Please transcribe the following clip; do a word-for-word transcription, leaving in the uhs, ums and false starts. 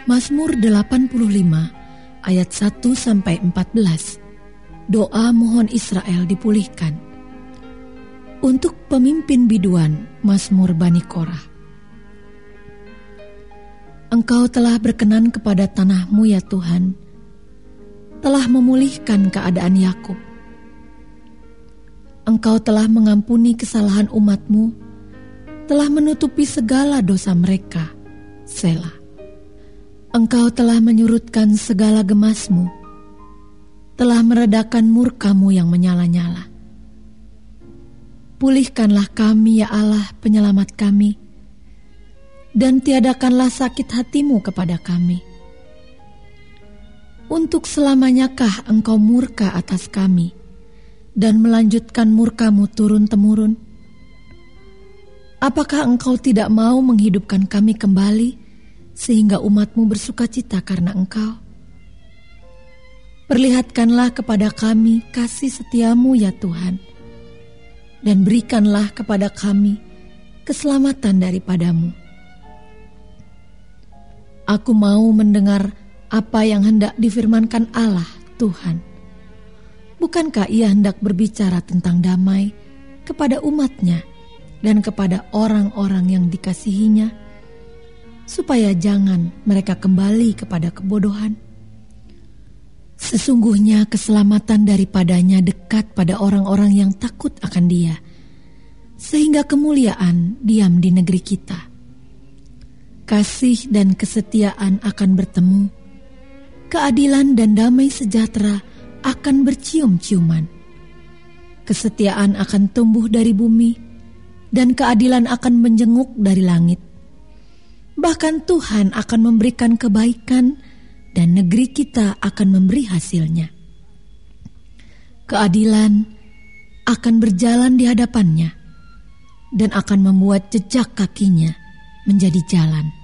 Mazmur delapan puluh lima ayat satu sampai empat belas. Doa mohon Israel dipulihkan. Untuk pemimpin biduan, Mazmur Bani Korah. Engkau telah berkenan kepada tanah-Mu ya Tuhan, telah memulihkan keadaan Yakub. Engkau telah mengampuni kesalahan umat-Mu, telah menutupi segala dosa mereka. Selah. Engkau telah menyurutkan segala gemas-Mu, telah meredakan murka-Mu yang menyala-nyala. Pulihkanlah kami ya Allah penyelamat kami, dan tiadakanlah sakit hati-Mu kepada kami. Untuk selamanyakah Engkau murka atas kami, dan melanjutkan murka-Mu turun-temurun? Apakah Engkau tidak mau menghidupkan kami kembali, sehingga umat-Mu bersukacita karena Engkau? Perlihatkanlah kepada kami kasih setia-Mu ya Tuhan, dan berikanlah kepada kami keselamatan daripada-Mu. Aku mau mendengar apa yang hendak difirmankan Allah, Tuhan. Bukankah Ia hendak berbicara tentang damai kepada umat-Nya dan kepada orang-orang yang dikasihinya, supaya jangan mereka kembali kepada kebodohan? Sesungguhnya keselamatan daripadanya dekat pada orang-orang yang takut akan Dia, sehingga kemuliaan diam di negeri kita. Kasih dan kesetiaan akan bertemu, keadilan dan damai sejahtera akan bercium-ciuman. Kesetiaan akan tumbuh dari bumi, dan keadilan akan menjenguk dari langit. Bahkan Tuhan akan memberikan kebaikan, dan negeri kita akan memberi hasilnya. Keadilan akan berjalan di hadapannya, dan akan membuat jejak kakinya menjadi jalan.